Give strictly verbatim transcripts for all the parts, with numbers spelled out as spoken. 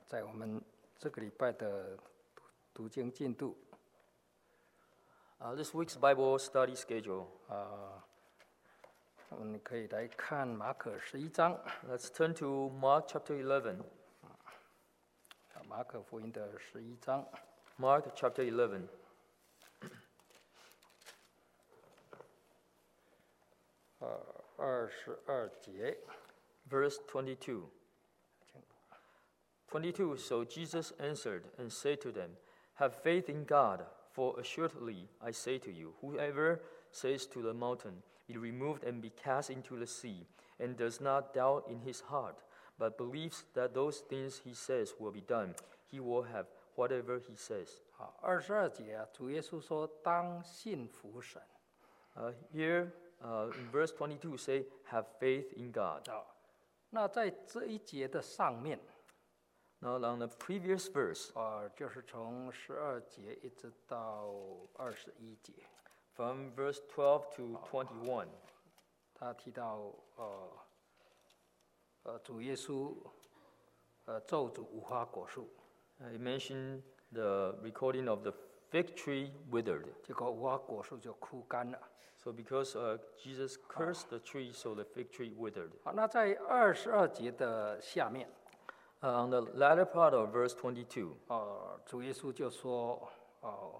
在我们这个礼拜的读经进度， Uh, this week's Bible study schedule. 啊，我们可以来看马可十一章， Let's turn to Mark chapter eleven. 啊马可福音的十一章， Mark chapter eleven, 呃，二十二节， verse twenty-two. twenty-two. So Jesus answered and said to them, "Have faith in God, for assuredly I say to you, whoever says to the mountain, be removed and be cast into the sea, and does not doubt in his heart, but believes that those things he says will be done, he will have whatever he says." 好，二十二节啊，主耶稣说：“当信服神。 Uh, here uh, in verse twenty-two say, "Have faith in God." 啊，那在这一节的上面， Now on the previous verse, 呃，就是从十二节一直到二十一节， from verse twelve to twenty-one, 他提到呃，呃，主耶稣呃咒诅无花果树， uh, it mentioned the recording of the fig tree withered. 结果无花果树就枯干了。 So because uh, Jesus cursed the tree, so the fig tree withered. 好，那在二十二节的下面， Uh, on the latter part of verse twenty-two, 呃，主耶稣就说，哦、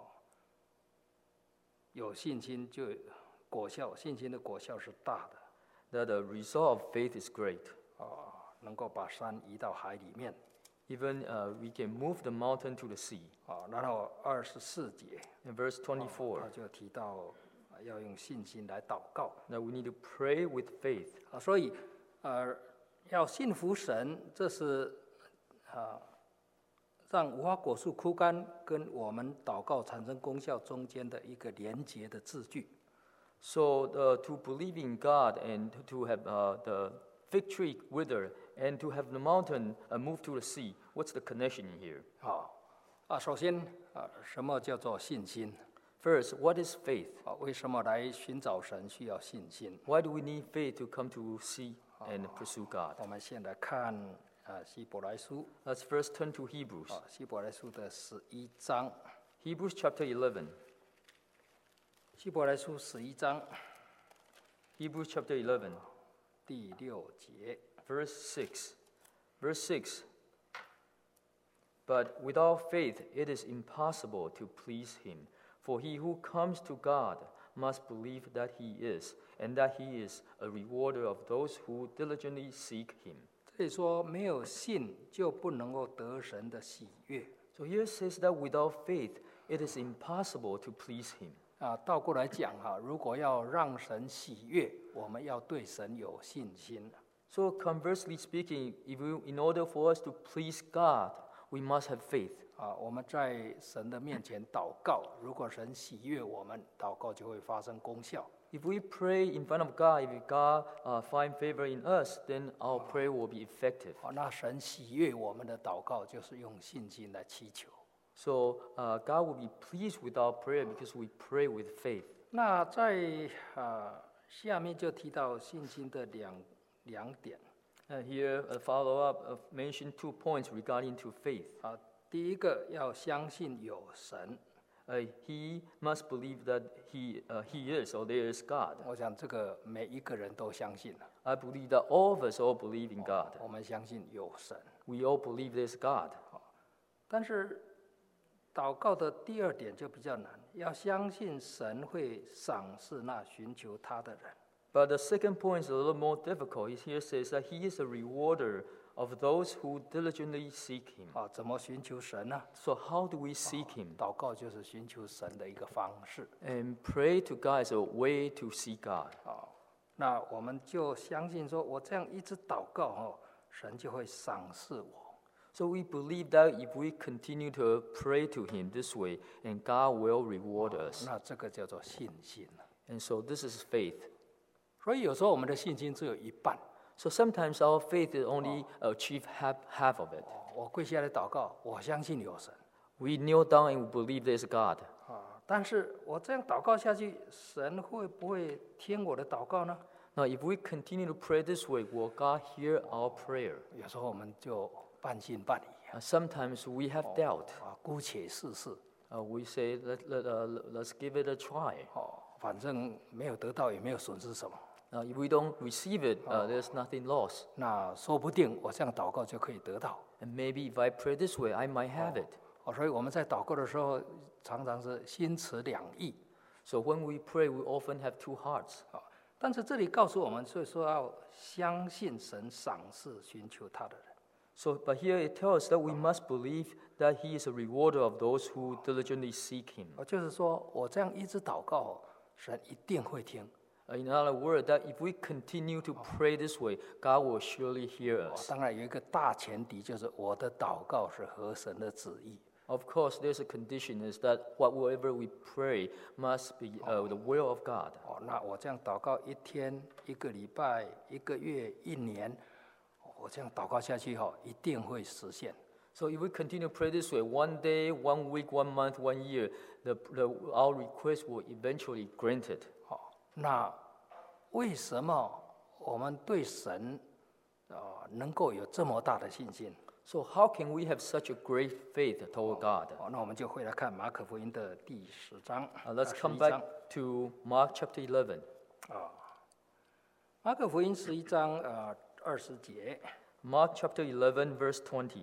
有信心就果效，信心的果效是大的， that the result of faith is great. 哦、能够把山移到海里面。 Even uh, we can move the mountain to the sea. 啊，然后二十四节， In verse 他 twenty-four, 就提到呃要用信心来祷告 that we need to pray with faith. 啊，所以呃要信服神，这是啊让无花果树枯干跟我们祷告产生功效中间的一个连结的字句。 So uh, to believe in God and to have uh, the fig tree wither and to have the mountain uh, move to the sea, what's the connection in here? 好啊，首先啊，什么叫做信心？ First, what is faith? 啊，为什么来寻找神需要信心？ Why do we need faith to come to see and pursue God? 我们先来看啊希伯来书 Let's first turn to Hebrews. 啊，希伯来书的十一章。 Hebrews chapter eleven. 希伯来书十一章 Hebrews chapter eleven, 第六节， verse six. Verse six. But without faith it is impossible to please him. For he who comes to God must believe that he is, and that he is a rewarder of those who diligently seek him. 这里说没有信就不能够得神的喜悦 So here it says that without faith it is impossible to please him. 啊。倒过来讲哈，如果要让神喜悦，我们要对神有信心。 So conversely speaking, if we, in order for us to please God, we must have faith. 啊，我们在神的面前祷告，如果神喜悦我们，祷告就会发生功效。 If we pray in front of God, if God uh, find favor in us, then our prayer will be effective. 啊，那神喜悦我们的祷告，就是用信心来祈求。 So uh, God will be pleased with our prayer because we pray with faith. 那在啊下面就提到信心的两两点 And here, a follow-up of mention two points regarding to faith. 啊。第一个要相信有神， Uh, he must believe that he, uh, he is or there is God. 我想这个每一个人都相信了。 I believe that all of us all believe in God. 我们相信有神， We all believe there's God. 但是祷告的第二点就比较难，要相信神会赏识那寻求他的人。 But the second point is a little more difficult. He here says that he is a rewarder of those who diligently seek him. 啊，怎么寻求神呢？ So how do we seek him? 祷告就是寻求神的一个方式 And pray to God is a way to seek God. 啊。那我们就相信说，我这样一直祷告哦，神就会赏识我。 So we believe that if we continue to pray to him this way, and God will reward us. 那这个叫做信心。 And so this is faith. 所以有时候我们的信心只有一半。 So sometimes our faith is only achieve half, half of it. 我跪下来祷告，我相信有神 We kneel down and we believe there's God. 啊。但是我这样祷告下去，神会不会听我的祷告呢？ Now, if we continue to pray this way, will God hear our prayer? 有时候我们就半信半疑 Uh, sometimes we have doubt. 啊，姑且试试 Uh, we say, let, let, uh, let's give it a try. 哦，反正没有得到也没有损失什么， Uh, if we don't receive it, uh, there's nothing lost. 那说不定我这样祷告就可以得到。 And maybe if I pray this way, I might have it. 哦，所以我们在祷告的时候常常是心持两意 So when we pray, we often have two hearts. 啊。但是这里告诉我们，所以说要相信神赏赐寻求他的人。 So, but here it tells us that we must believe that He is a rewarder of those who diligently seek Him. 哦，就是说我这样一直祷告，神一定会听。 Uh, In other words, that if we continue to pray this way, God will surely hear 哦 us. 当然有一个大前提，就是我的祷告是合神的旨意。 Of course, there's a condition is that whatever we pray must be uh, the will of God. 哦，那我这样祷告一天、一个礼拜、一个月、一年，我这样祷告下去哈、哦，一定会实现。 So if we continue to pray this way, one day, one week, one month, one year, the, the, our request will eventually granted. 好、那为什么我们对神啊、呃能够有这么大的信心？ So how can we have such a great faith toward God? 哦，那我们就回来看马可福音的第十章。 Uh, let's 十 come 一 back 章 to Mark chapter eleven. 马可福音十一章呃二十节， Mark chapter eleven, verse twenty.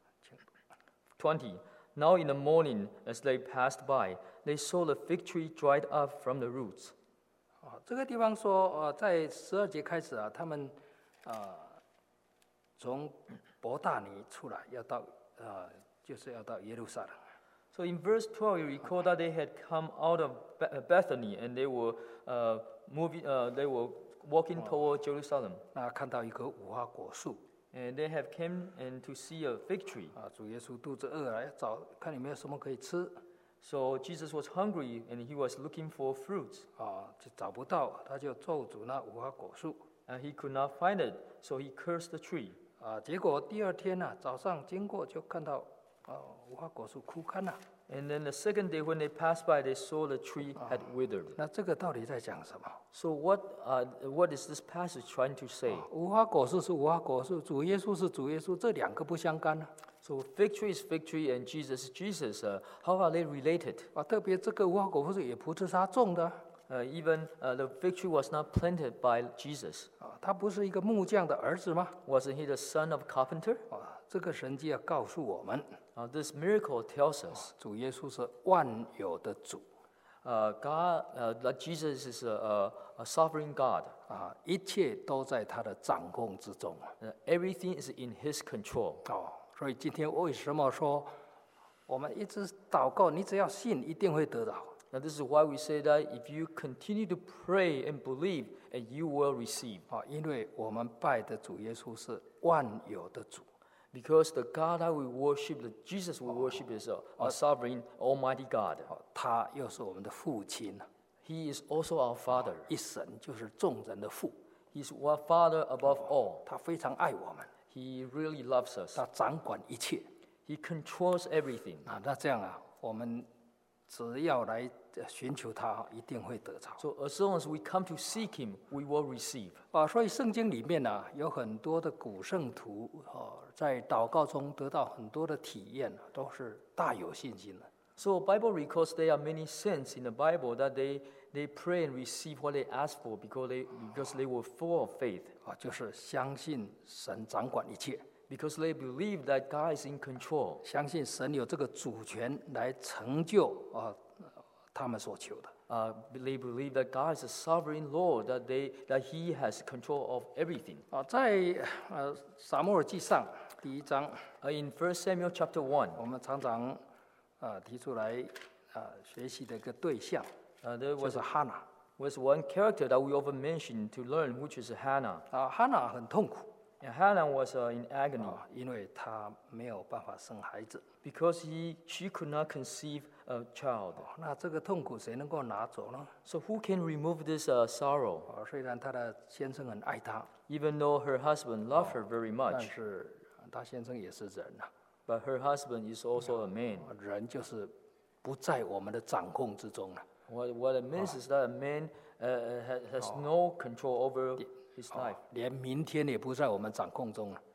twenty. Now in the morning, as they passed by, they saw the fig tree dried up from the roots. 啊，这个地方说，呃，在十二节开始啊，他们呃从伯大尼出来，要到呃就是要到耶路撒冷。 So in verse twelve, you recall that they had come out of Be- uh, Bethany and they were uh, moving. Uh, they were walking toward Jerusalem, 那看到一棵无花果树 and they have came and to see a fig tree. 啊，主耶稣肚子饿了，要找看有没有什么可以吃 So Jesus was hungry and he was looking for fruits. 啊，就找不到，他就咒诅那无花果树 And he could not find it, so he cursed the tree. 啊。结果第二天呢、早上经过就看到啊无花果树枯干了。 And then the second day, when they passed by, they saw the tree had withered. 那这个到底在讲什么？ So what, uh, what is this passage trying to say? 无花果树是无花果树，主耶稣是主耶稣，这两个不相干呢、 So fig tree is fig tree and Jesus is Jesus. Uh, how are they related? 啊。特别这个无花果树也不是他种的 Uh, even uh, the fig tree was not planted by Jesus. 啊，他不是一个木匠的儿子吗？ Wasn't he the son of a carpenter? 啊，这个神迹要告诉我们， Uh, this miracle tells us 主耶稣是万有的主 uh, God, uh, that Jesus is a, a, a sovereign God. 啊，一切都在他的掌控之中 Uh, everything is in His control. 哦。所以今天为什么说我们一直祷告，你只要信，一定会得到 Now this is why we say that if you continue to pray and believe, and you will receive. 啊？因为我们拜的主耶稣是万有的主 Because the God that we worship, the Jesus we worship is a, a sovereign, almighty God. 哦，他又是我们的父亲， He is also our Father. 一神就是众人的父， He's one Father above all. 他非常爱我们， He really loves us. 他掌管一切 He controls everything. 啊。那这样啊，我们只要来呃寻求他，一定会得着 So as long as we come to seek Him, we will receive. 啊。所以圣经里面呢、有很多的古圣徒哦，在祷告中得到很多的体验，都是大有信心的。 So Bible records there are many saints in the Bible that they, they pray and receive what they ask for because they, because they were full of faith. 啊，就是相信神掌管一切， Because they believe that God is in control. 相信神有这个主权来成就啊他们所求的。 Uh, they believe that God is a sovereign Lord, that, they, that He has control of everything. 啊，在呃撒母耳记上第一章， Uh, in First Samuel chapter one, 我们常常啊提出来啊学习的一个对象， uh, there 就 was, 是哈娜 was one character that we often mention to learn, which is Hannah. 啊。哈娜很痛苦 And Hannah was uh, in agony 啊，因为她没有办法生孩子。 because he, she could not conceive a child. 哦那这个痛苦谁能够拿走呢？ So who can remove this uh, sorrow? 啊，虽然她的先生很爱她， Even though her husband loved her very 但 much, 是她先生也是人呐、 but her husband is also a man. 啊，人就是不在我们的掌控之中了。 What, what it means is that a man uh, uh, ha- has no control over his 啊 life. 连明天也不在我们掌控中了。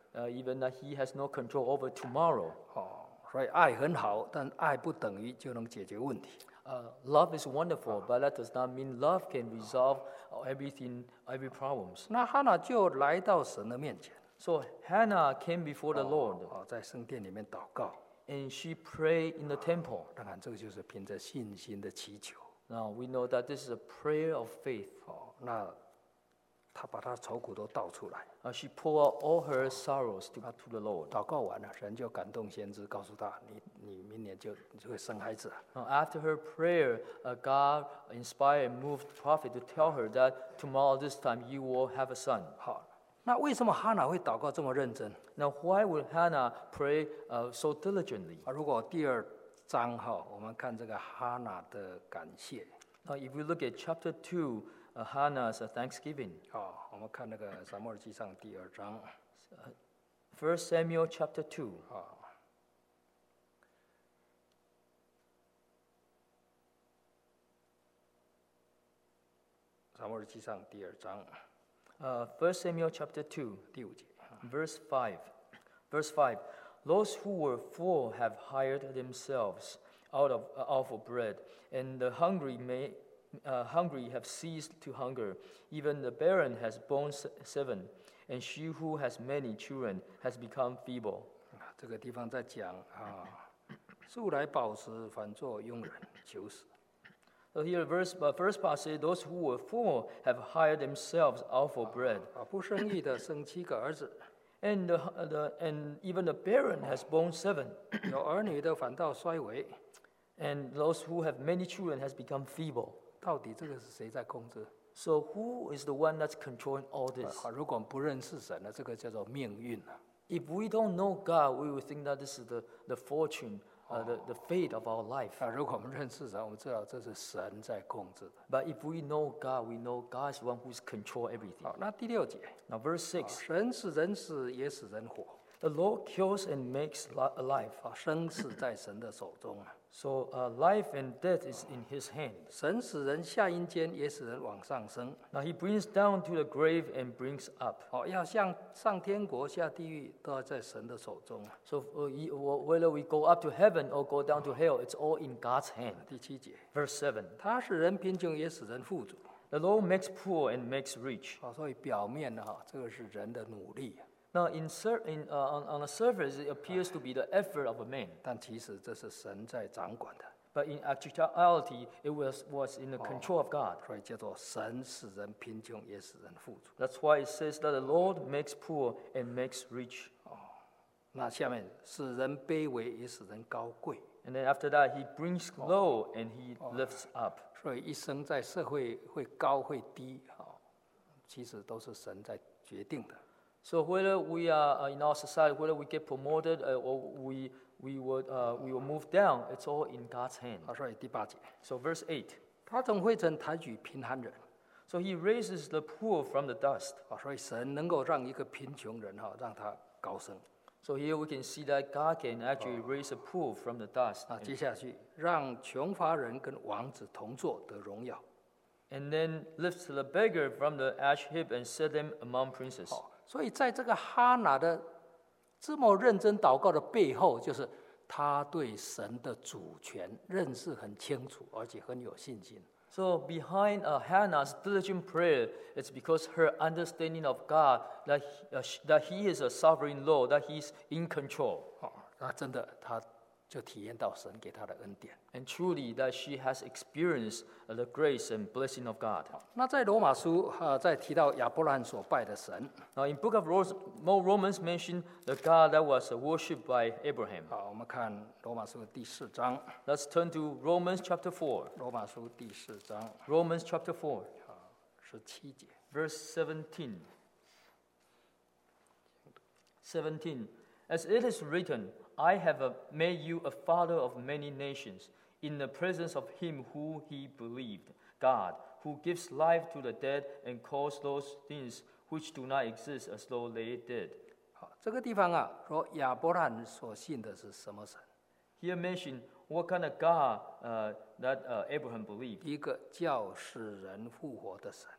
uh, even that he has no control over tomorrow. 哦，所以爱很好，但爱不等于就能解决问题。 Uh, love is wonderful, but that does not mean love can resolve everything, every problems. 那哈娜就来到神的面前， So Hannah came before the Lord 哦，在圣殿里面祷告。 and she prayed in the temple. 当然，这个就是凭着信心的祈求。 Now we know that this is a prayer of faith. 哦，那他把他愁苦都倒出来。 Uh, she poured out all her sorrows to, to the Lord. 祷告完了，神就感动先知，告诉他：你你明年就你就会生孩子啊。 Now, after her prayer, uh, God inspired and moved the prophet to tell her that tomorrow this time you will have a son. 好，那为什么哈娜会祷告这么认真？ Now, why would Hannah pray uh, so diligently? 啊，如果第二章哈，我们看这个哈娜的感谢。 Now, if we look at chapter two, uh, Hannah's uh, thanksgiving. 哦，我们看那个撒母耳记上第二章。 First Samuel chapter two. 啊。撒母耳记上第二章 Uh, First Samuel chapter two, 第五节。 verse five. Verse five. Those who were full have hired themselves out of uh, out for bread, and the hungry may uh, hungry have ceased to hunger. Even the barren has borne se- seven, and she who has many children has become feeble. 啊，这个地方在讲啊，素来饱食，反作庸人，求死。 So here, verse uh, first part says, "Those who were full have hired themselves out for bread, 啊，不生育的生七个儿子， and the, uh, the and even the barren has borne seven, 有儿女的反倒衰微。 and those who have many children has become feeble." 到底这个是谁在控制？ So who is the one that's controlling all this? 啊，如果我们不认识神呢，这个叫做命运啊。 If we don't know God, we will think that this is the, the fortune, uh, the, the fate of our life. 啊，如果我们认识神，我们知道这是神在控制的。 But if we know God, we know God is the one who's control everything. 好，那第六节， Now verse 啊 six, 神使人死，也使人活。 the Lord kills and makes li- alive. 啊，生死在神的手中啊。 So uh, life and death is in his hand. 神使人下阴间，也使人往上升。 Now he brings down to the grave and brings up. 哦，要向上天国、下地狱，都要在神的手中啊。 So uh, he- wh- whether we go up to heaven or go down to hell, it's all in God's hand. 第七节， Verse seven, 他使人贫穷，也使人富足。 the Lord makes poor and makes rich. 啊，所以表面呢，哈，这个是人的努力啊， Now, in, sur- in, uh, on, on the surface, it appears to be the effort of a man. 但其实这是神在掌管的， But in actuality, it was, was in the control of God. 所以叫做神使人贫穷，也使人富足。 That's why it says that the Lord makes poor and makes rich. 那下面使人卑微，也使人高贵。 And then after that, he brings low and he lifts up. 所以一生在社会会高会低，哈，其实都是神在决定的。 So whether we are uh, in our society, whether we get promoted uh, or we, we, would, uh, we will move down, it's all in God's hand. 啊，所以第八节， So verse eight. 他从灰尘抬举贫寒人。 So he raises the poor from the dust. 啊，所以神能够让一个贫穷人哈，让他高升。 So here we can see that God can actually raise a poor from the dust. 啊，接下去让穷乏人跟王子同坐得荣耀。 And then lifts the beggar from the ash heap and set them among princes. 好，所以在这个哈拿的这么认真祷告的背后，就是他对神的主权认识很清楚，而且很有信心。 So behind uh, Hannah's diligent prayer, it's because her understanding of God that he, uh, sh- that He is a sovereign Lord, that He's in control, 哦，那真的他就体验到神给他的恩典。 and truly that she has experienced uh, the grace and blessing of God. 那在罗马书啊，在提到亚伯拉罕所拜的神， Now in Book of Ros- Mo- Romans mention the God that was uh, worshipped by Abraham. 好，我们看罗马书第四章， Let's turn to Romans chapter four. 罗马书第四章 Romans chapter four, 啊十七节。 verse seventeen. seventeen. As it is written, I have uh, made you a father of many nations, in the presence of him who he believed, God, who gives life to the dead and calls those things which do not exist as though they did. 好，这个地方啊，说亚伯拉罕所信的是什么神？ Here mention what kind of God uh, that uh, Abraham believed. 一个叫使人复活的神。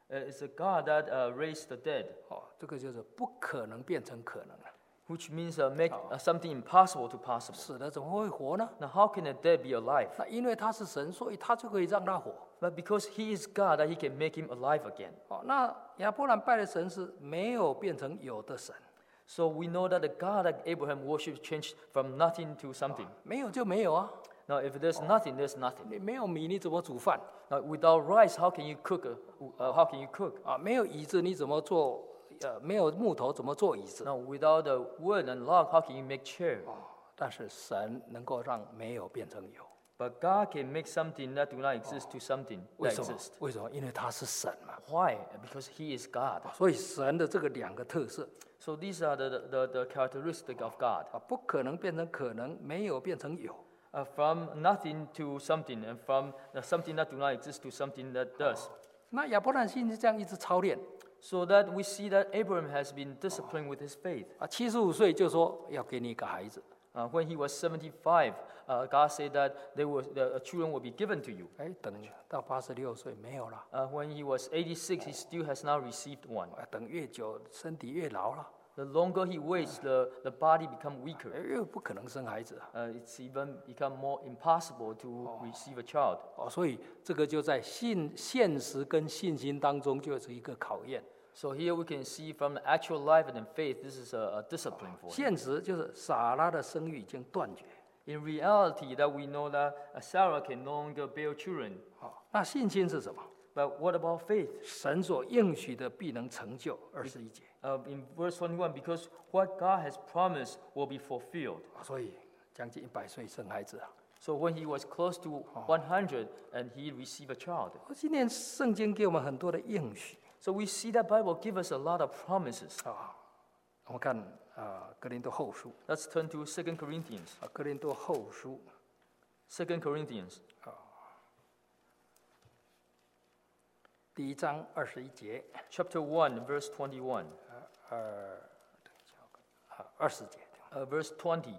Uh, it's a God that uh, raised the dead, 哦，这个就是不可能变成可能了。 which means uh, make uh, something impossible to possible. 死了怎么会活呢？ Now, how can a dead be alive? 那因为他是神，所以他就可以让他活。 But because he is God, that he can make him alive again. 哦，那亚伯兰拜的神是没有变成有的神， So we know that the God that Abraham worshipped changed from nothing to something. 没有就没有啊。 Now, if there's nothing, there's nothing. 你没有米你怎么煮饭 Now, without rice, how can you cook? A, uh, how can you cook? 啊？没有椅子你怎么做？呃，没有木头怎么做椅子？ Now, without the wood and log, how can you make chair? 但是神能够让没有变成有， But God can make something that do not exist to something 为 that 什么 exists.？ 为什么？因为他是神嘛。 Why? Because He is God. 所以神的这个两个特色 So these are the, the, the characteristics of God. 啊，不可能变成可能，没有变成有。 Uh, from nothing to something, and from uh, something that do not exist to something that does. 那亚伯兰信是这样一直操练 So that we see that Abraham has been disciplined with his faith. 啊，七十五岁就说要给你一个孩子， Uh, when he was seventy-five, uh, God said that they will, the children will be given to you. 哎，等到八十六岁没有了， Uh, when he was eighty-six, he still has not received one. 啊，等越久身体越老了， The longer he waits, the, the body become weaker. 哎越不可能生孩子啊。 Uh, it's even become more impossible to receive a child. 哦，所以这个就在信现实跟信心当中就是一个考验。 So here we can see from the actual life and faith, this is a, a discipline for him. 现实就是撒拉的生育已经断绝。 In reality, that we know that uh, Sarah can no longer bear children. 好，那信心是什么？ But what about faith? 神所应许的必能成就。二十一节。 Uh, in verse twenty-one, because what God has promised will be fulfilled. 所以将近一百岁生孩子啊。 So when he was close to one hundred and he received a child. 今天圣经给我们很多的应许 So we see that Bible give us a lot of promises. 啊。我们看啊，哥林多后书 Let's turn to Second Corinthians. 啊，哥林多后书 Second Corinthians, 第一章二十一节， chapter one, verse twenty-one. 二啊二十节。 Uh, verse twenty.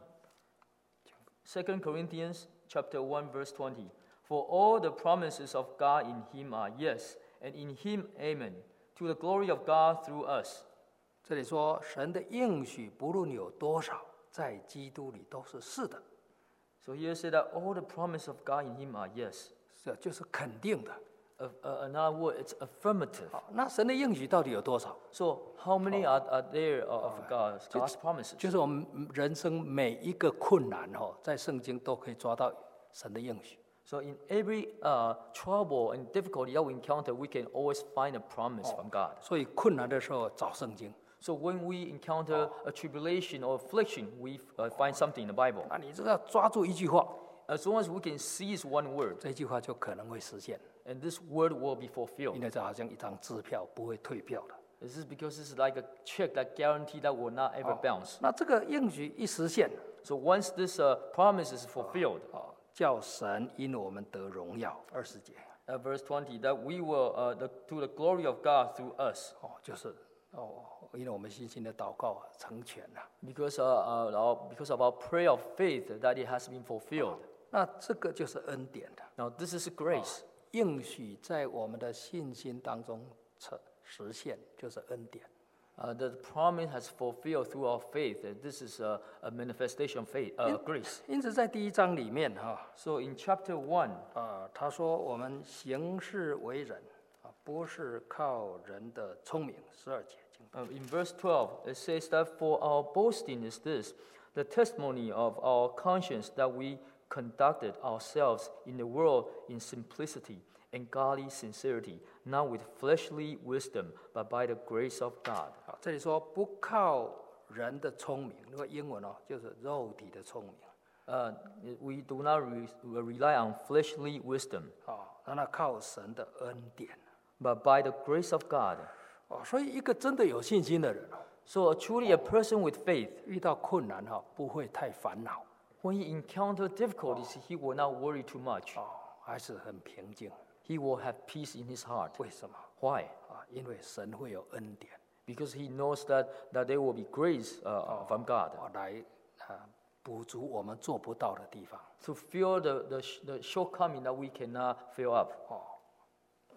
Second Corinthians chapter one, verse twenty. For all the promises of God in him are yes, and in him amen, to the glory of God through us. 这里说神的应许不论有多少，在基督里都是是的， So here said that all the promises of God in him are yes. 这就是肯定的。 Uh, uh, another word, it's affirmative. 好，那神的应许到底有多少？ So how many are, are there of God's, God's promises? 就是我们人生每一个困难哈，在圣经都可以抓到神的应许。 So in every uh, trouble and difficulty that we encounter, we can always find a promise from God. 所以困难的时候找圣经。 So when we encounter a tribulation or affliction, we uh, find something in the Bible. 那你这个要抓住一句话， As long as we can seize one word, 这句话就可能会实现， and this word will be 因 fulfilled. 为这好像一张支票，不会退票的。 This is because this is like a check that guarantee that will not ever bounce. 那这个应许一实现， So once this uh, promise is fulfilled, 哦，叫神因我们得荣耀。二十节， uh, verse twenty, that we will, uh, the, to the glory of God through us. 哦，就是哦，因为我们信心的祷告啊成全了。 Because, uh, uh, our, because of our prayer of faith that it has been fulfilled. 那这个就是恩典的 Now this is grace. 应许，在我们的信心当中成实现，就是恩典。 Uh, the promise has fulfilled through our faith. And this is a, a manifestation of faith, uh, grace. 因此，在第一章里面哈， So in chapter one, 啊，他说我们行事为人啊，不是靠人的聪明。十二节经 uh, in verse twelve, it says that for our boasting is this, the testimony of our conscience that we conducted ourselves in the world in simplicity and godly sincerity, not with fleshly wisdom, but by the grace of God. 啊，这里说不靠人的聪明，那个英文哦，就是肉体的聪明 Uh, we do not re- rely on fleshly wisdom, 啊，那那靠神的恩典 but by the grace of God. 哦。所以，一个真的有信心的人哦， So truly a person with faith, 遇到困难哈，不会太烦恼 when he encounters difficulties, he will not worry too much. 哦，还是很平静。 He will have peace in his heart. 为什么 Why? 啊？因为神会有恩典 Because he knows that, that there will be grace uh, from God 啊，来啊补足我们做不到的地方。 to fill the, the, sh- the shortcoming that we cannot fill up.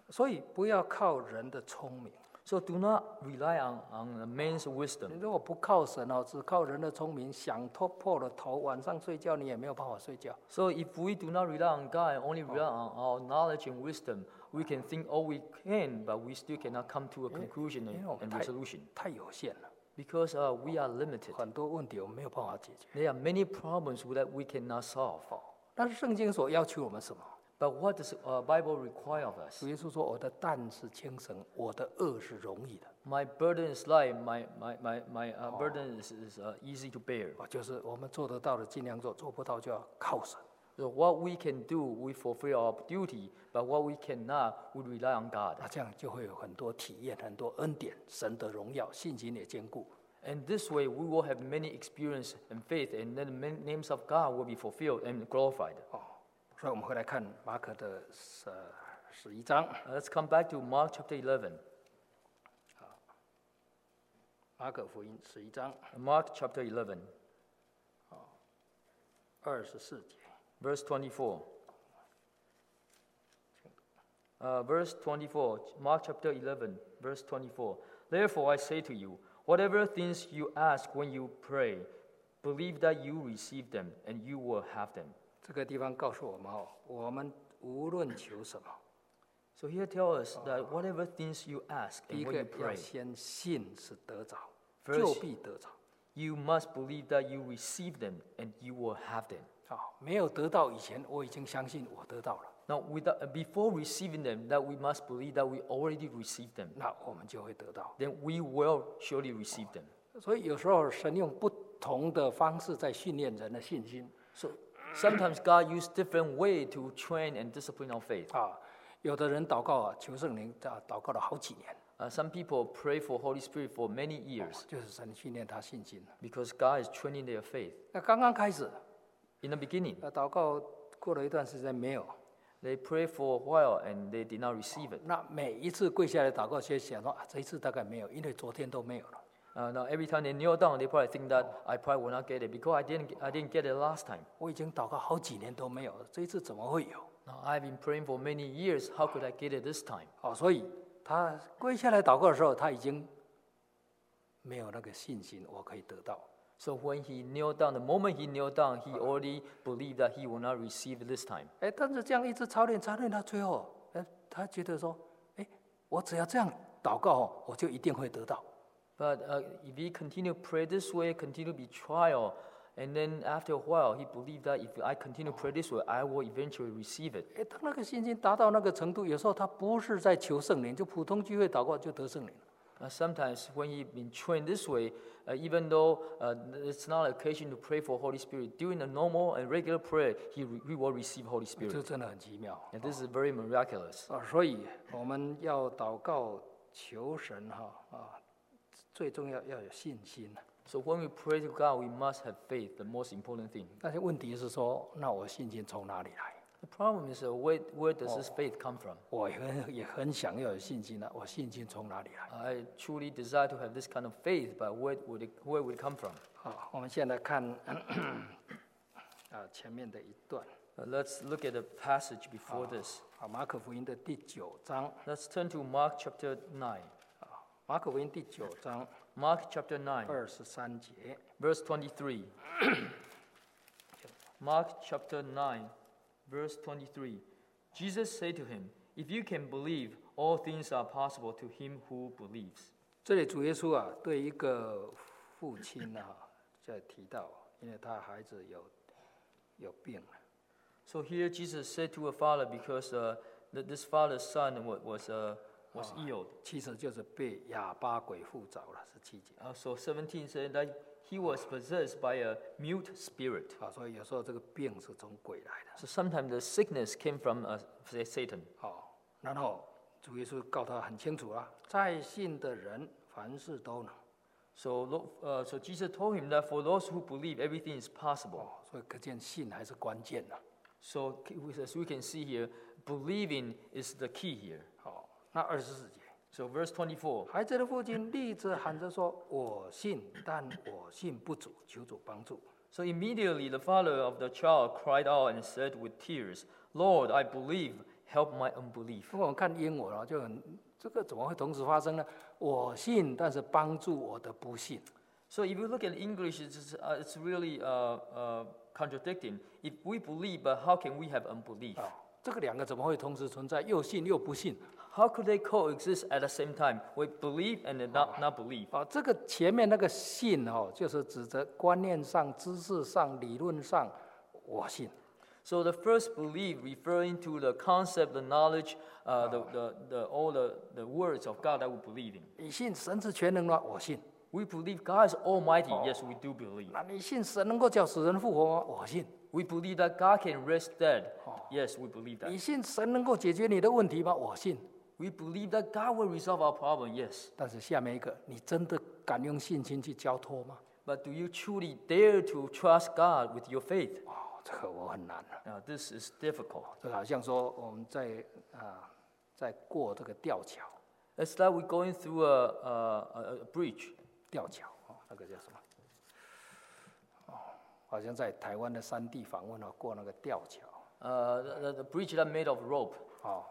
所以不要靠人的聪明。 So do not rely on, on man's wisdom. 你如果不靠神哦，只靠人的聪明，想破破了头，晚上睡觉你也没有办法睡觉。 So if we do not rely on God and only rely on our knowledge and wisdom, we can think all we can, but we still cannot come to a conclusion 因 and, 为我们 and 太 resolution 太有限了， because uh, we are limited. 很多问题我们没有办法解决。 There are many problems that we cannot solve. 但是圣经所要求我们什么？ But what does uh, Bible require of us? 主耶稣说：“我的担是轻省，我的恶是容易的。 My burden is light. My my my my uh, burden is, is uh, easy to bear. ” 哦，就是我们做得到的尽量做，做不到就要靠神。 So what we can do, we fulfill our duty. But what we cannot, we rely on God. 那这样就会有很多体验，很多恩典，神的荣耀，信心也坚固。 And this way, we will have many experience and faith, and then the many names of God will be fulfilled and glorified. 哦，所以我们会来看马可的十十一章， Uh, let's come back to Mark chapter eleven. 马可福音十一章 Mark chapter eleven, 二十四节。 verse twenty-four. Uh, verse twenty-four, Mark chapter eleven, verse twenty-four. Therefore I say to you, whatever things you ask when you pray, believe that you receive them, and you will have them. 这个地方告诉我们哦，我们无论求什么， So here tell us that whatever things you ask 第一 and when 个 you 要 pray, 先信是得着， First- 就必得着。 you must believe that you receive them, and you will have them. 好，没有得到以前，我已经相信我得到了， Now, without, uh, before receiving them, that we must believe that we already received them. 那我们就会得到。 Then we will surely receive them. 所以有时候神用不同的方式在训练人的信心 So sometimes God uses different way to train and discipline our faith. 啊。有的人祷告啊，求圣灵，啊，祷告了好几年， Uh, some people pray for Holy Spirit for many years 就是神训练他信心。 because God is training their faith. 那刚刚开始， In the beginning, 呃，祷告过了一段时间没有， they pray for a while and they did not receive it. 那每一次跪下来祷告，先想说啊，这一次大概没有，因为昨天都没有了。 Uh, now, every time they kneel down, they probably think that I probably will not get it because I didn't, I didn't get it last time. 我已经祷告好几年都没有，这一次怎么会有？ Now, I've been praying for many years. How could I get it this time? 哦，所以他跪下来祷告的时候，他已经没有那个信心，我可以得到。 So when he kneeled down, the moment he kneeled down, he already believed that he will not receive it this time. 哎，但是这样一直操练操练到最后，哎，他觉得说，哎，我只要这样祷告哦，我就一定会得到。 But uh, if he continue to pray this way, continue to be trial, and then after a while, he believed that if I continue to pray this way, I will eventually receive it. 哎，当那个信心达到那个程度，有时候他不是在求圣灵，就普通聚会祷告就得圣灵了。 Uh, sometimes when he's been trained this way, uh, even though uh, it's not an occasion to pray for Holy Spirit, during a normal and regular prayer, he, re- he will receive Holy 这 Spirit. 真的很奇妙 And this is very miraculous. 啊！所以我们要祷告求神哈啊，最重要要有信心。 So when we pray to God, we must have faith, the most important thing. 但是问题是说，那我信心从哪里来？ The problem is, uh, where, where does this faith come from? 我也很也很想要有信心啊，我信心从哪里来？ I truly desire to have this kind of faith, but where would it, where would it come from? 好，我们现在看啊前面的一段 Uh, let's look at the passage before this. 啊，马可福音的第九章 Let's turn to Mark chapter nine. 啊，马可福音第九章 Mark chapter nine, 二十三节。 verse twenty-three. Mark chapter nine, verse twenty-three. Jesus said to him, "If you can believe, all things are possible to him who believes." 这里主耶稣啊，对一个父亲啊，在提到，因为他孩子有有病了。 So here Jesus said to a father because uh, that this father's son wa- was, uh, was ill. 其实就是被哑巴鬼附着了，十七节 Uh, so seventeen said that he was possessed by a mute spirit. 啊，所以有时候这个病是从鬼来的。 So sometimes the sickness came from uh, say, Satan. 好，然后主耶稣告他很清楚啊，在信的人凡事都能。 So, lo- uh, so Jesus told him that for those who believe, everything is possible. 哦，所以可见信还是关键的。 So c- as we can see here, believing is the key here. 好，那二十四节， So verse twenty-four. 孩子的父亲立着喊着说：“我信，但我信不足，求主帮助。” So immediately the father of the child cried out and said with tears, "Lord, I believe, help my unbelief. 如果我们看英文啊，就很这个怎么会同时发生呢？我信，但是帮助我的不信。 So if you look at English, it's, uh, it's really uh, uh, contradicting. If we believe, but how can we have unbelief? 啊，这个两个怎么会同时存在？又信又不信 How could they coexist at the same time? We believe and then not, not believe. 啊？这个前面那个信哦，就是指着观念上、知识上、理论上，我信。 So the first belief referring to the concept, the knowledge, uh, the, the, the, all the, the words of God that we believe in. 你信神是全能吗？我信。 We believe God is almighty. Yes, we do believe. 那你信神能够叫死人复活吗？我信。 We believe that God can raise dead. Yes, we believe that. 你信神能够解决你的问题吗？我信。 We believe that God will resolve our problem. Yes. 但是下面一个，你真的敢用信心去交托吗？ But do you truly dare to trust God with your faith? 哦，这个我很难了。 Now, this is difficult. 这个好像说我们在啊、在过这个吊桥， It's like we're going through a, a, a, a bridge. 吊桥哦，那个叫什么？哦，好像在台湾的山地访问哦，过那个吊桥 Uh, the, the bridge that made of rope. 哦。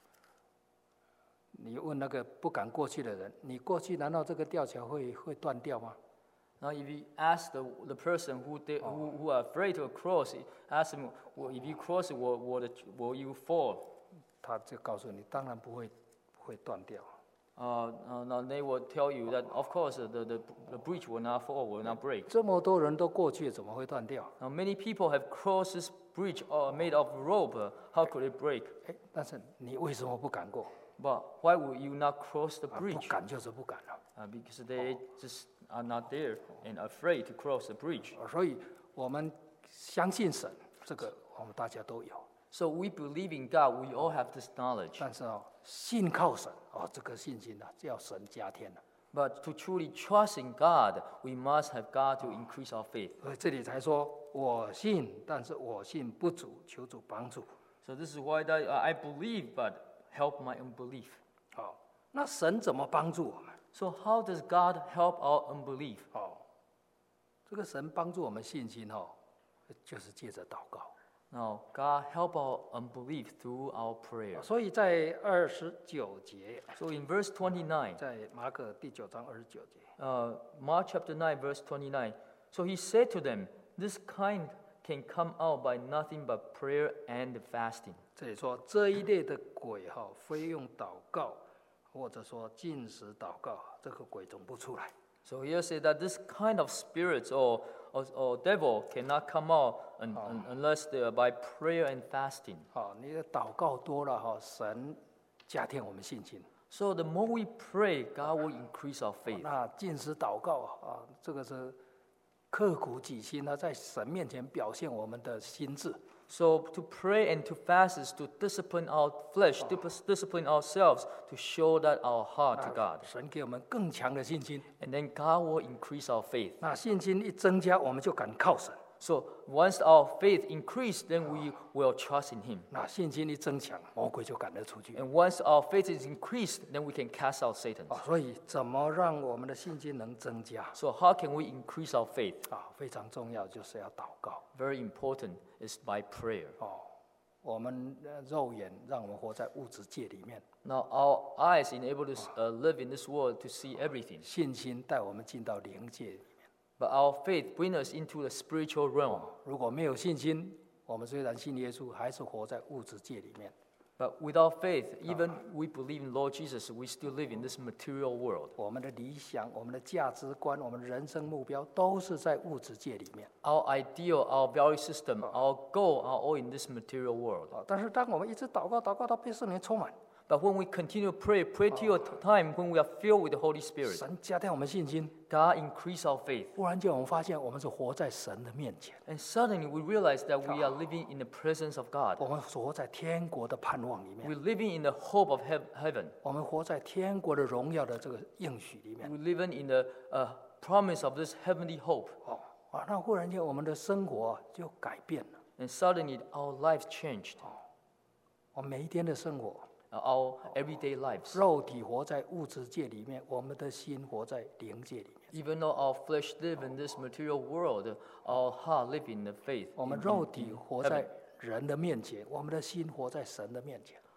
你问那个不敢过去的人，你过去难道这个吊桥会会断掉吗？ Now, if you ask the, the person who, they, who, who are afraid to cross, ask them, well, if you cross it, will, will, the, will you fall? 他就告诉你，当然不会不会断掉。 Uh, uh, now they will tell you that, of course, the, the, the bridge will not fall, will not break. 这么多人都过去，怎么会断掉？ Now, many people have crossed this bridge uh, made of rope. Uh, how could it break? 哎，但是你为什么不敢过？ But why would you not cross the 啊，不 bridge? 敢就是不敢了。 Uh, because they just are not there and afraid to cross the bridge. 所以我们相信神，这个我们大家都有。 So we believe in God. We all have this knowledge. 但是哦，信靠神哦，这个信心呢、啊，要神加添了。 But to truly trust in God, we must have God to increase our faith. 所以这里才说我信，但是我信不足，求主帮助。 So this is why that, uh, I believe, but help my unbelief. 好、那神怎么帮助我们？ So how does God help our unbelief? 哦，这个神帮助我们信心哦，就是借着祷告。 Now, God help our unbelief through our prayer. 所以在二十九节， So in verse twenty-nine, 在马可第九章二十九节， uh, Mark chapter nine, verse twenty-nine. So he said to them, this kind can come out by nothing but prayer and fasting. 这里说这一类的鬼哈、非用祷告，或者说禁食祷告，这个鬼总不出来。 So here say that this kind of spirits or, or, or devil cannot come out un, un, unless they are by prayer and fasting. 好、你的祷告多了哈、神加添我们信心。 So the more we pray, God will increase our faith. 那禁食祷告啊，这个是刻苦己心，他在神面前表现我们的心智。 So to pray and to fast is to discipline our flesh, to dis- discipline ourselves, to show that our heart to God. 神给我们更强的信心， And then God will increase our faith. 那信心一增加，我们就敢靠神。 So once our faith increase, then we will trust in Him. 那信心一增强，魔鬼就赶得出去。 And once our faith is increased, then we can cast out Satan. 啊，所以怎么让我们的信心能增加 So how can we increase our faith? 啊？非常重要，就是要祷告。 Very important is by prayer. 哦，我们呃肉眼让我们活在物质界里面， Now our eyes enable to uh, live in this world to see everything. 信心带我们进到灵界里面。 But our faith brings us into the spiritual realm. 如果没有信心，我们虽然信耶稣，还是活在物质界里面。 But without faith, even we believe in Lord Jesus, we still live in this material world. 我们的理想、我们的价值观、我们的人生目标，都是在物质界里面。 Our ideal, our value system, our goal are all in this material world. 啊，但是当我们一直祷告、祷告到被圣灵充满， But when we continue to pray, pray till a time when we are filled with the Holy Spirit, 神加添我们信心， God increase our faith. 忽然间我们发现我们是活在神的面前， And suddenly we realize that we are living in the presence of God. 我们活在天国的盼望里面， We're living in the hope of heav- heaven. 我们活在天国的荣耀的这个应许里面。 We're living in the uh, promise of this heavenly hope. 哦，啊，那忽然间我们的生活啊就改变了， And suddenly our life changed, 我们每一天的生活， uh, our everyday lives. 肉体活在物质界里面，我们的心活在灵界里面。 Even though our flesh live in this material world, our heart live in the faith. 我们 in- 肉 in- 体 in 活 heaven. 在人的面前，我们的心活在神的面前。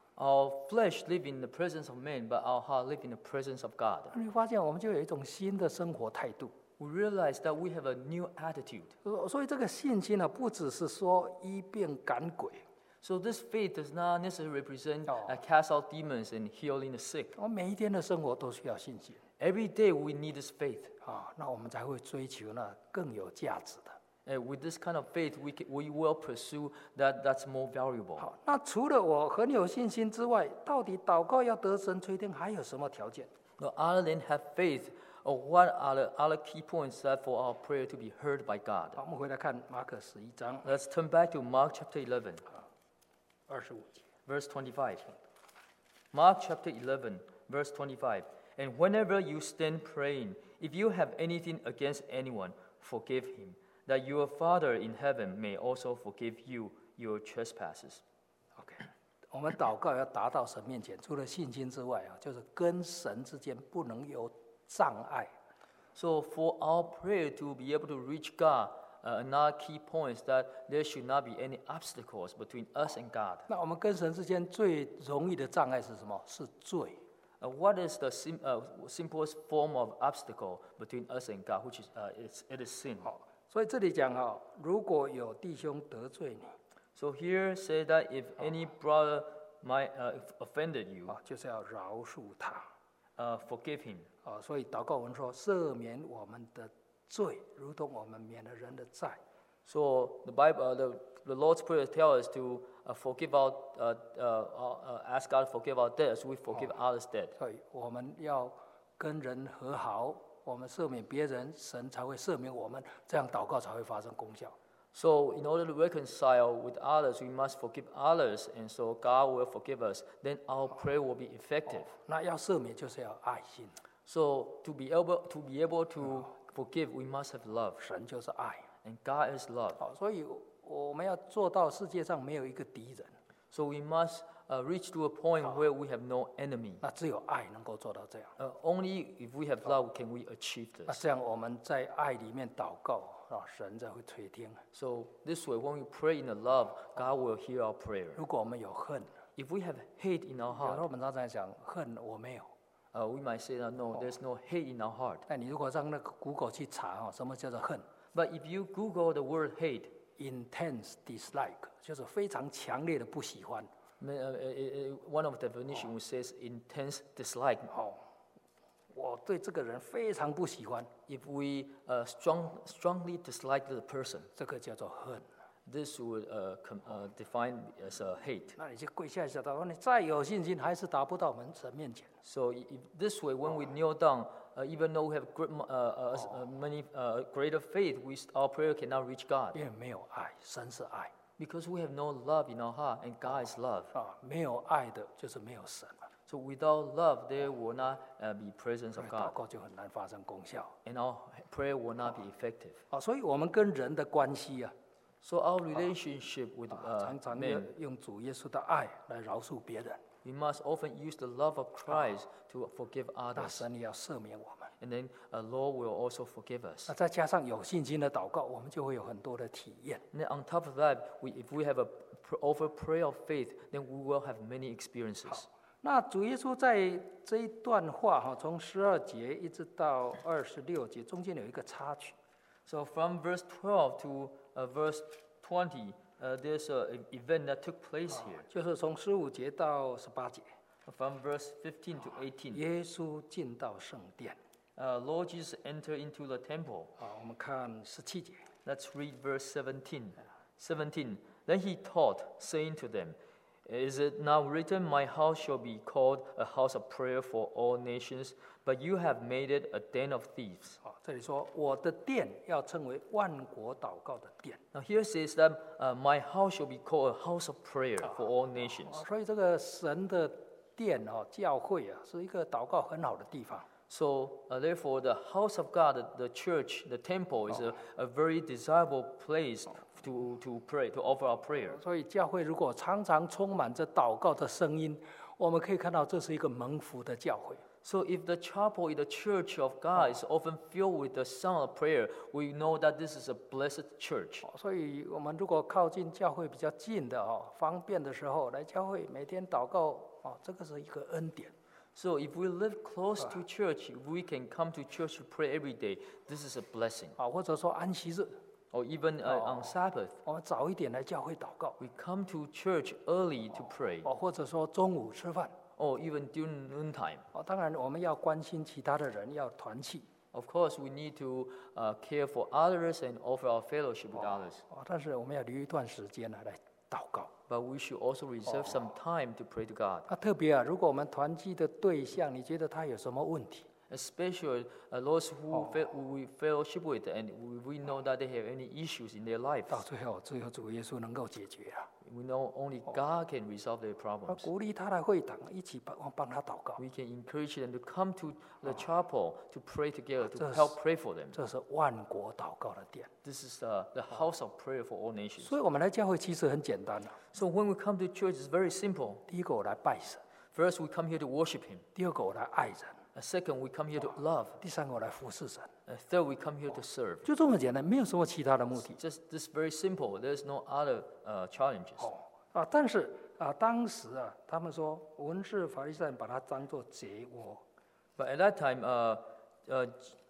Our flesh live in the presence of man, but our heart live in the presence of God. 你发现我们就有一种新的生活态度。 We realize that we have a new attitude. 所所以这个信心呢，不只是说医病赶鬼， So this faith does not necessarily represent Oh. uh, cast out demons and healing the sick. 我们每一天的生活都需要信心 Every day we need this faith. 啊，那我们才会追求那更有价值的。 And with this kind of faith, we, can, we will pursue that that's more valuable. 好，那除了我很有信心之外，到底祷告要得神垂听还有什么条件？ Now, other than have faith, or what are the other key points that for our prayer to be heard by God? 好，我们回来看马可十一章 Let's turn back to Mark chapter eleven, 二十五节。 verse twenty-five. Mark chapter eleven, verse twenty-five. And whenever you stand praying, if you have anything against anyone, forgive him, that your Father in heaven may also forgive you your trespasses. OK， 我们祷告要达到神面前，除了信心之外啊，就是跟神之间不能有障碍。 So for our prayer to be able to reach God, uh, another key point is that there should not be any obstacles between us and God. 那我们跟神之间最容易的障碍是什么？是罪。 Uh, what is the sim- uh, simplest form of obstacle between us and God, which is uh, it's, it is sin. 好，所以这里讲哈，如果有弟兄得罪你， So here say that if any brother might uh, offended you, 啊，就是要饶恕他。 uh, forgive him. 啊，所以祷告文说，赦免我们的罪，如同我们免了人的债。 So the Bible, uh, the, the Lord's prayer tells us to uh, forgive our, uh, uh, uh, ask God to forgive our debts. We forgive others' debt. 所以我们要跟人和好，我们赦免别人，神才会赦免我们，这样祷告才会发生功效。 So in order to reconcile with others, we must forgive others, and so God will forgive us. Then our prayer will be effective. 那要赦免就是要爱心， So to be able to be able to forgive, we must have love, 神就是爱。 and God is love. 好，所以我们要做到世界上没有一个敌人， So we must uh, reach to a point where we have no enemy. 那只有爱能够做到这样。 Uh, only if we have love can we achieve 那 this. 这样我们在爱里面祷告啊，神才会垂听。 So this way, when we pray in the love, God will hear our prayer. 如果我们有恨， If we have hate in our 有时候 heart, 我们常常讲恨我没有， uh, we might say that no, there's no hate in our heart. 但你如果让那个 Google 去查哦，什么叫做恨 But if you Google the word hate, ？Intense dislike 就是非常强烈的不喜欢。 uh, uh, uh, one of the definition says intense dislike. 哦，我对这个人非常不喜欢， If we uh, strong, strongly dislike the person, 这个叫做恨。 this would uh, com- uh, define as a hate. 那你就跪下来祷告，你再有信心，还是达不到我们神面前。 So i- if this way, when we kneel down, uh, even though we have great, uh, uh, uh, many uh, greater faith, we, st- our prayer cannot reach God 因为没有爱，神是爱 because we have no love in our heart, and God is love. 啊，没有爱的就是没有神嘛， So without love, there will not uh, be presence 所以 of 祷 God, 告就很难发生功效 and our prayer will not be effective. 啊。所以我们跟人的关系啊， So our relationship with 啊 uh, 常常要 men, 用主耶稣的爱来饶恕别人， we must often use the love of Christ to forgive 那 others, 神也要赦免我们。 and then uh, Lord will also forgive us. 那再加上有信心的祷告，我们就会有很多的体验。 And then on top of that, we, if we have a pr- over prayer of faith, then we will have many experiences. 那主耶稣在这一段话哈，从十二节一直到二十六节，中间有一个插曲。 So from verse twelve to uh, verse twenty, uh, there's an event that took place here. 就是从十五节到十八节， From verse fifteen to eighteen, 耶稣进到圣殿 uh, Lord Jesus entered into the temple. 啊。我们看十七节， Let's read verse seventeen. seventeen. Then he taught, saying to them, Is it not written, My house shall be called a house of prayer for all nations, but you have made it a den of thieves? 啊，这里说我的殿要称为万国祷告的殿 Now here says that uh, my house shall be called a house of prayer for all 啊， nations. 所以这个神的殿哦，教会啊，是一个祷告很好的地方。 So uh, therefore, the house of God, the, the church, the temple is a, a very desirable place to, to pray, to offer our prayer. 所以教会如果常常充满着祷告的声音，我们可以看到这是一个蒙福的教会。 So if the chapel in the church of God is often filled with the sound of prayer, we know that this is a blessed church. 哦所以我们如果靠近教会比较近的哦，方便的时候来教会，每天祷告哦，这个是一个恩典。 So if we live close to church, if we can come to church to pray every day, this is a blessing. 啊，或者说安息日， Or even uh, on Sabbath, 我们早一点来教会祷告。 we come to church early to pray. 哦，或者说中午吃饭。 Or even during noontime. 哦，当然我们要关心其他的人，要团契。 Of course, we need to uh, care for others and offer our fellowship with others. 哦，但是我们要留一段时间呢来祷告。 But we should also reserve some time to pray to God. 啊，特别啊，如果我们团契的对象，你觉得他有什么问题？ Especially uh, those who, fe- who we fellowship with and we, we know that they have any issues in their lives. 到最后，只有主耶稣能够解决啊。 We know only God can resolve their 啊， problems. 鼓励他来会堂，一起帮帮他祷告。 We can encourage them to come to the chapel to pray together, to Just- help pray for them. 这是万国祷告的殿。 This is uh, the house of prayer for all nations. 所以我们来教会其实很简单啊。 So when we come to church, it's very simple. 第一个，我来拜神； First, we come here to worship Him. 第二个，我来爱人； Uh, second, we come here to love. 第三个，我来服侍神。 Uh, third, we come here to serve. 就这么简单，没有什么其他的目的。 Just this very simple. There's no other uh, challenges. 哦啊，但是啊，当时啊，他们说文士法利赛人把它当作贼窝。 But at that time, uh, uh,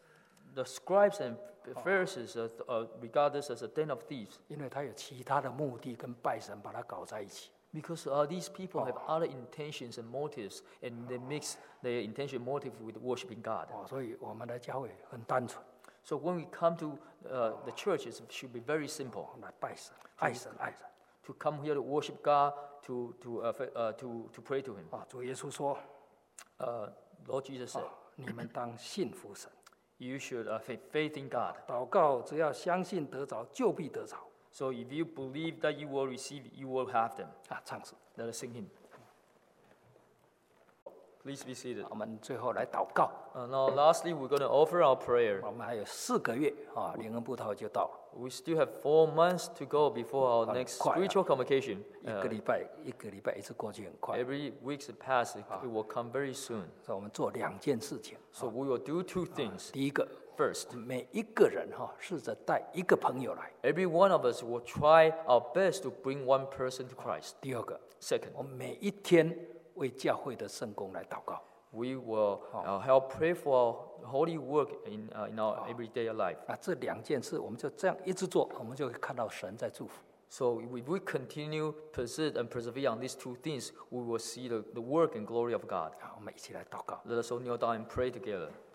the scribes and Pharisees uh, th- uh, regard this as a den of thieves 因为他有其他的目的跟拜神把它搞在一起。 because uh, these people have other intentions and motives, and they mix their intention motive with worshiping God. 哦，所以我们来教会很单纯， So when we come to uh, the church, it should be very simple 来拜神、爱神、爱人。 to come here to worship God, to to uh, fa- uh, to to pray to Him. 啊，主耶稣说， Uh, Lord Jesus said, 你们当信服神， "You should uh, have faith in God." 祷告只要相信得着，就必得着。 So if you believe that you will receive, you will have them. 啊，唱诗， Let us sing Him. Please be seated. 我们最后来祷告。 Uh, now, lastly, we're going to offer our prayer. 我们还有四个月啊，灵恩布道就到了， We still have four months to go before our Uh, next quite, uh, spiritual convocation. 一 Uh, 个礼拜一个礼拜一次过去很快， every week that passes, it, it will come very soon. 所以我们做两件事情。 So we will do two things. 第一个， First, 每一个人哈，试着带一个朋友来。 every one of us will try our best to bring one person to Christ. 第二个， Second, 我们每一天为教会的圣工来祷告。 we will uh, help pray for our holy work in, uh, in our everyday life. 啊，这两件事我们就这样一直做，我们就会看到神在祝福。 So if we continue, persist, and persevere on these two things, we will see the, the work and glory of God. 啊，我们一起来祷告。 Let us all kneel down and pray together.